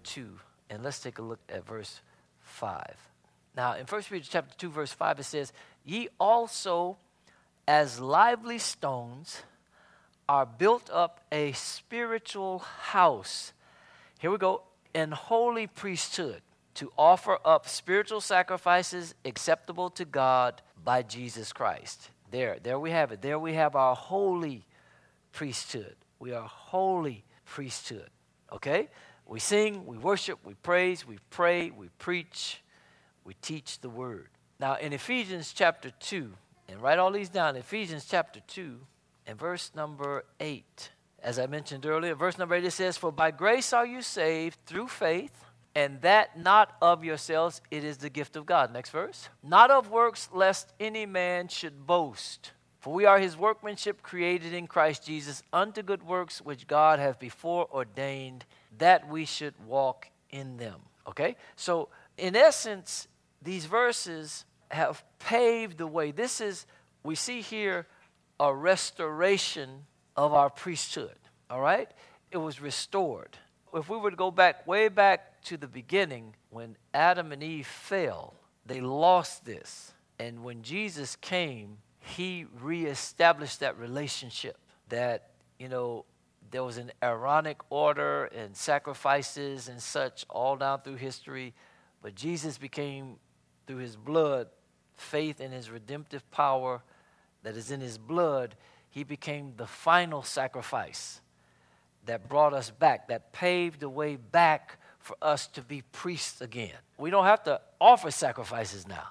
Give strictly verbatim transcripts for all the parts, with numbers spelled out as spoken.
two, and let's take a look at verse five. Now, in First Peter chapter two, verse five, it says, ye also, as lively stones, are built up a spiritual house. Here we go. In holy priesthood, to offer up spiritual sacrifices acceptable to God by Jesus Christ. There, there we have it. There we have our holy priesthood. We are holy priesthood. Okay? We sing, we worship, we praise, we pray, we preach, we teach the word. Now, in Ephesians chapter two, and write all these down, Ephesians chapter two and verse number eight. As I mentioned earlier, verse number eight, it says, for by grace are you saved through faith, and that not of yourselves, it is the gift of God. Next verse. Not of works, lest any man should boast. For we are his workmanship, created in Christ Jesus, unto good works which God hath before ordained that we should walk in them. Okay? So, in essence, these verses have paved the way. This is, we see here, a restoration of our priesthood. All right? It was restored. If we were to go back, way back to the beginning, when Adam and Eve fell, they lost this. And when Jesus came, he reestablished that relationship. That, you know, there was an Aaronic order and sacrifices and such all down through history. But Jesus became, through his blood, faith in his redemptive power that is in his blood, he became the final sacrifice that brought us back, that paved the way back for us to be priests again. We don't have to offer sacrifices now.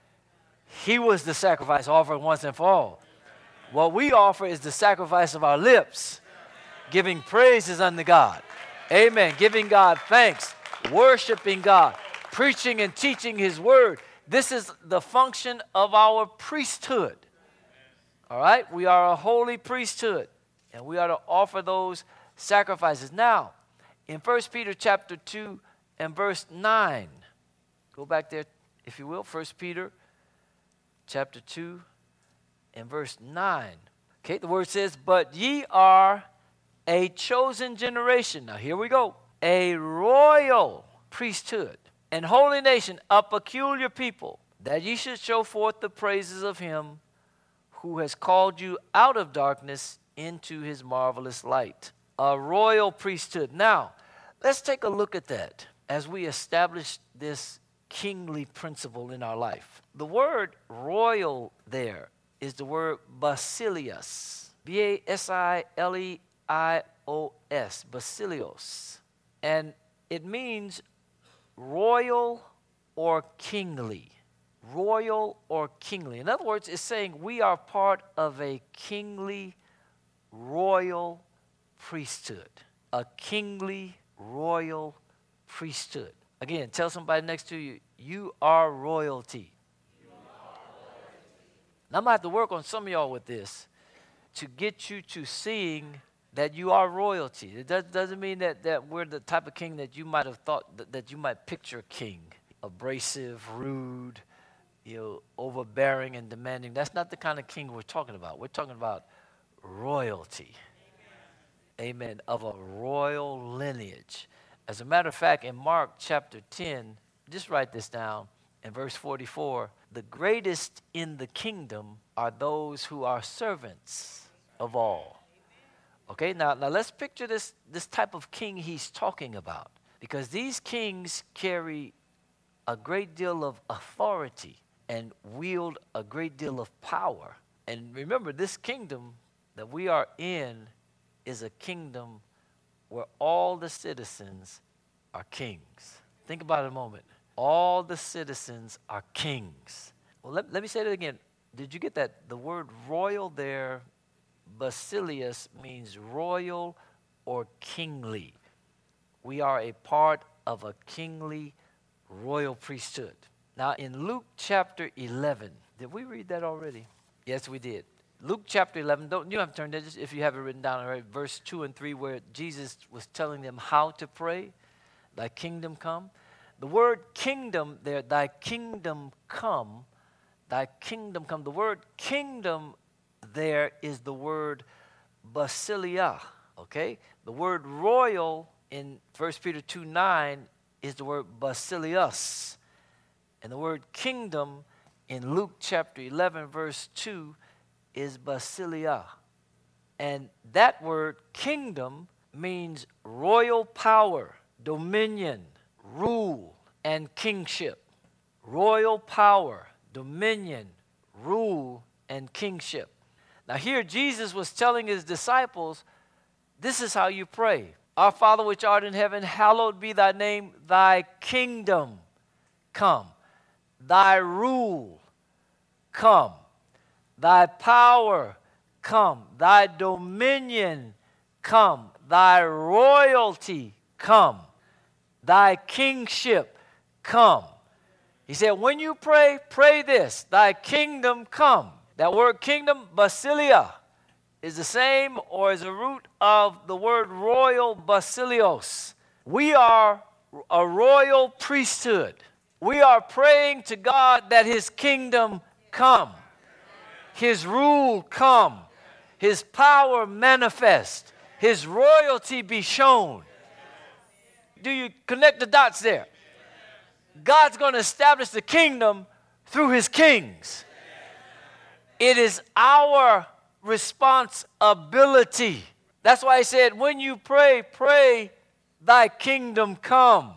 He was the sacrifice offered once and for all. What we offer is the sacrifice of our lips, giving praises unto God. Amen. Giving God thanks, worshiping God, preaching and teaching his word. This is the function of our priesthood. All right? We are a holy priesthood, and we are to offer those sacrifices. Now, in First Peter chapter two and verse nine, go back there, if you will, First Peter chapter two and verse nine. Okay, the word says, but ye are a chosen generation. Now, here we go. A royal priesthood and holy nation, a peculiar people, that ye should show forth the praises of him who has called you out of darkness into his marvelous light. A royal priesthood. Now, let's take a look at that as we establish this kingly principle in our life. The word royal there is the word basileus. B A S I L E I O S. Basilios. And it means royal or kingly. Royal or kingly. In other words, it's saying we are part of a kingly, royal priesthood. A kingly, royal priesthood. Again, tell somebody next to you, you are royalty. You are royalty. Now, I'm going to have to work on some of y'all with this to get you to seeing that you are royalty. It does, doesn't mean that, that we're the type of king that you might have thought, that, that you might picture a king. Abrasive, rude, you know, overbearing and demanding. That's not the kind of king we're talking about. We're talking about royalty. Amen. Amen. Of a royal lineage. As a matter of fact, in Mark chapter ten, just write this down, in verse forty-four, the greatest in the kingdom are those who are servants of all. Okay, now, now let's picture this, this type of king he's talking about. Because these kings carry a great deal of authority and wield a great deal of power. And remember, this kingdom that we are in is a kingdom where all the citizens are kings. Think about it a moment. All the citizens are kings. Well, let, let me say that again. Did you get that? The word royal there, Basilius, means royal or kingly. We are a part of a kingly royal priesthood. Now, in Luke chapter eleven, did we read that already? Yes, we did. Luke chapter eleven, don't, you don't have to turn there, just if you have it written down already, verse two and three, where Jesus was telling them how to pray, thy kingdom come. The word kingdom there, thy kingdom come, thy kingdom come. The word kingdom there is the word basilia, okay? The word royal in First Peter two nine is the word basileus. And the word kingdom in Luke chapter eleven, verse two is basileia. And that word kingdom means royal power, dominion, rule, and kingship. Royal power, dominion, rule, and kingship. Now here Jesus was telling his disciples, this is how you pray. Our Father which art in heaven, hallowed be thy name, thy kingdom come. Thy rule come. Thy power come. Thy dominion come. Thy royalty come. Thy kingship come. He said, when you pray, pray this, thy kingdom come. That word kingdom, basileia, is the same or is a root of the word royal, basileos. We are a royal priesthood. We are praying to God that his kingdom come, his rule come, his power manifest, his royalty be shown. Do you connect the dots there? God's going to establish the kingdom through his kings. It is our responsibility. That's why he said, when you pray, pray, thy kingdom come.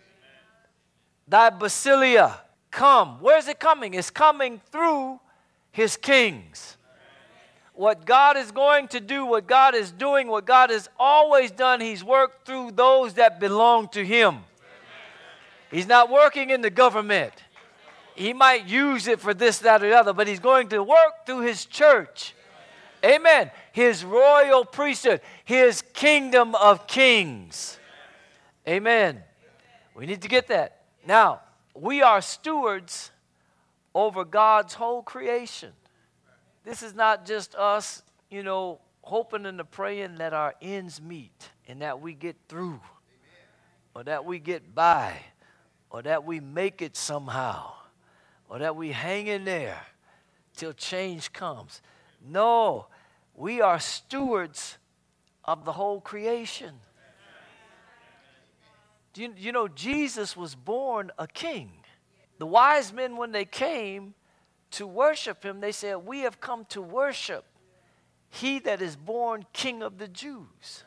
Thy basileia come. Where's it coming? It's coming through his kings. What God is going to do, what God is doing, what God has always done, he's worked through those that belong to him. He's not working in the government. He might use it for this, that, or the other, but he's going to work through his church. Amen. His royal priesthood, his kingdom of kings. Amen. We need to get that. Now, we are stewards over God's whole creation. This is not just us, you know, hoping and praying that our ends meet and that we get through or that we get by or that we make it somehow or that we hang in there till change comes. No, we are stewards of the whole creation. Do you, you know, Jesus was born a king. The wise men, when they came to worship him, they said, we have come to worship he that is born King of the Jews.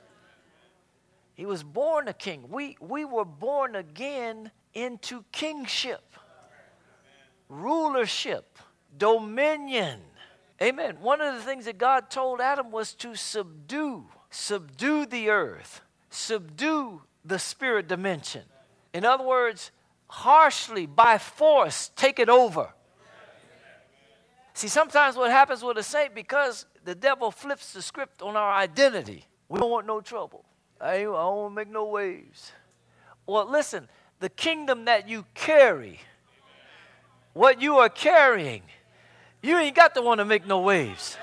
He was born a king. We, we were born again into kingship, rulership, dominion. Amen. One of the things that God told Adam was to subdue, subdue the earth, subdue the spirit dimension. In other words, harshly, by force, take it over. See, sometimes what happens with a saint, because the devil flips the script on our identity, we don't want no trouble. I, ain't, I don't want to make no waves. Well, listen, the kingdom that you carry, what you are carrying, you ain't got to want to make no waves.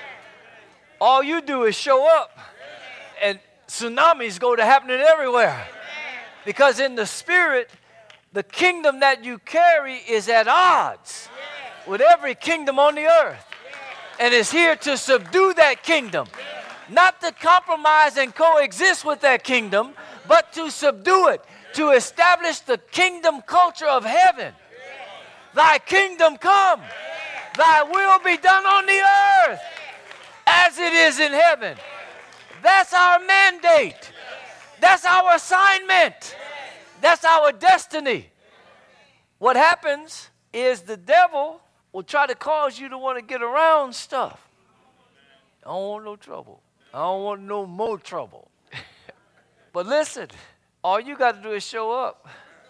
All you do is show up, and tsunamis go to happening everywhere. Because in the spirit, the kingdom that you carry is at odds with every kingdom on the earth. And is here to subdue that kingdom. Not to compromise and coexist with that kingdom, but to subdue it. To establish the kingdom culture of heaven. Thy kingdom come. Thy will be done on the earth as it is in heaven. That's our mandate. That's our assignment. That's our destiny. What happens is the devil will try to cause you to want to get around stuff. I don't want no trouble. I don't want no more trouble. But listen, all you got to do is show up,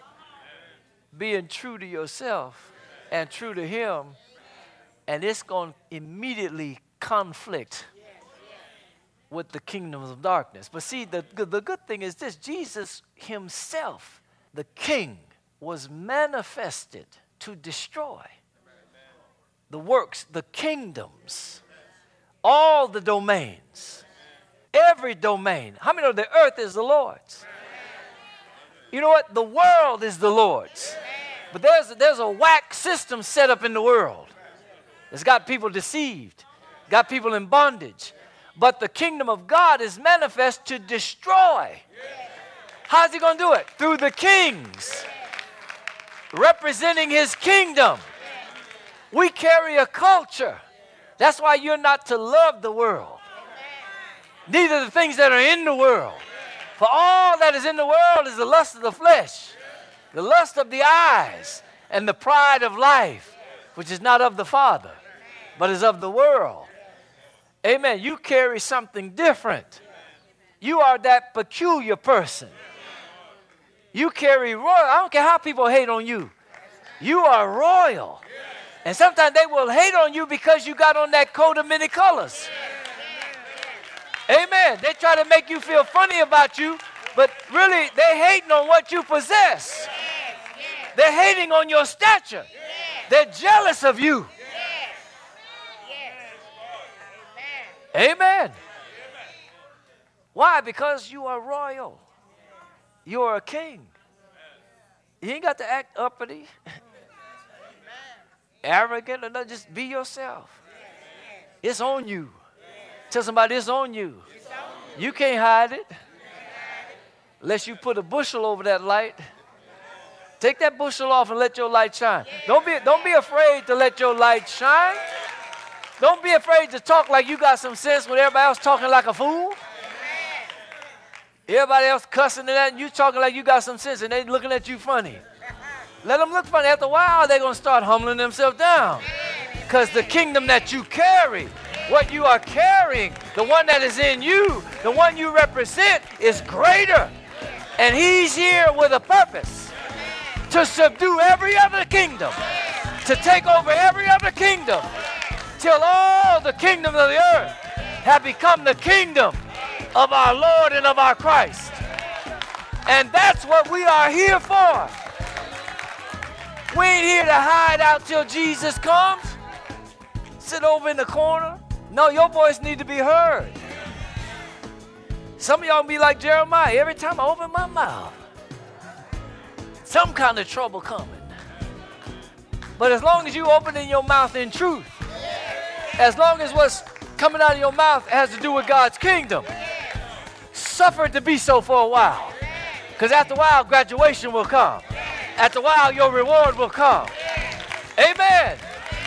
being true to yourself and true to him, and it's going to immediately conflict with the kingdoms of darkness. But see, the, the good thing is this: Jesus himself, the king, was manifested to destroy the works, the kingdoms, all the domains, every domain. How many know the earth is the Lord's? You know what? The world is the Lord's. But there's, there's a whack system set up in the world. It's got people deceived, got people in bondage. But the kingdom of God is manifest to destroy How's he going to do it? Through the kings, representing his kingdom. We carry a culture. That's why you're not to love the world, neither the things that are in the world. For all that is in the world is the lust of the flesh, the lust of the eyes, and the pride of life, which is not of the Father, but is of the world. Amen. You carry something different. You are that peculiar person. You carry royal. I don't care how people hate on you. You are royal. And sometimes they will hate on you because you got on that coat of many colors. Amen. They try to make you feel funny about you, but really they're hating on what you possess. They're hating on your stature. They're jealous of you. Amen. Why? Because you are royal. You are a king. You ain't got to act uppity, arrogant, or nothing. Just be yourself. It's on you. Tell somebody it's on you. You can't hide it unless you put a bushel over that light. Take that bushel off and let your light shine. Don't be, don't be afraid to let your light shine. Don't be afraid to talk like you got some sense when everybody else talking like a fool. Everybody else cussing and that, and you talking like you got some sense, and they looking at you funny. Let them look funny. After a while, they're going to start humbling themselves down. Because the kingdom that you carry, what you are carrying, the one that is in you, the one you represent is greater. And he's here with a purpose to subdue every other kingdom, to take over every other kingdom, till all the kingdoms of the earth have become the kingdom of our Lord and of our Christ. And that's what we are here for. We ain't here to hide out till Jesus comes. Sit over in the corner. No, your voice need to be heard. Some of y'all be like Jeremiah. Every time I open my mouth, some kind of trouble coming. But as long as you opening your mouth in truth, as long as what's coming out of your mouth has to do with God's kingdom, suffer it to be so for a while. Because after a while, graduation will come. After a while, your reward will come. Amen.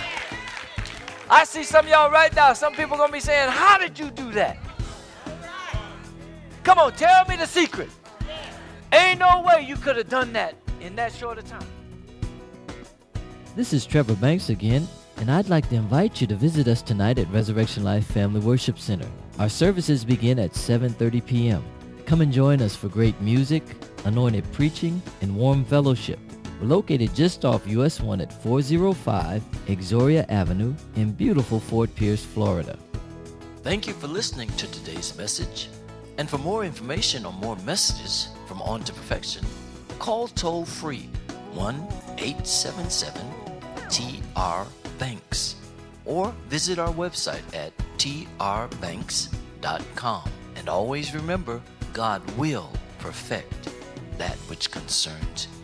I see some of y'all right now, some people going to be saying, how did you do that? Come on, tell me the secret. Ain't no way you could have done that in that short a time. This is Trevor Banks again, and I'd like to invite you to visit us tonight at Resurrection Life Family Worship Center. Our services begin at seven thirty p.m. Come and join us for great music, anointed preaching, and warm fellowship. We're located just off U S one at four oh five Exoria Avenue in beautiful Fort Pierce, Florida. Thank you for listening to today's message. And for more information on more messages from On to Perfection, call toll free one eight seven seven T R Banks or visit our website at T R banks dot com. And always remember, God will perfect that which concerns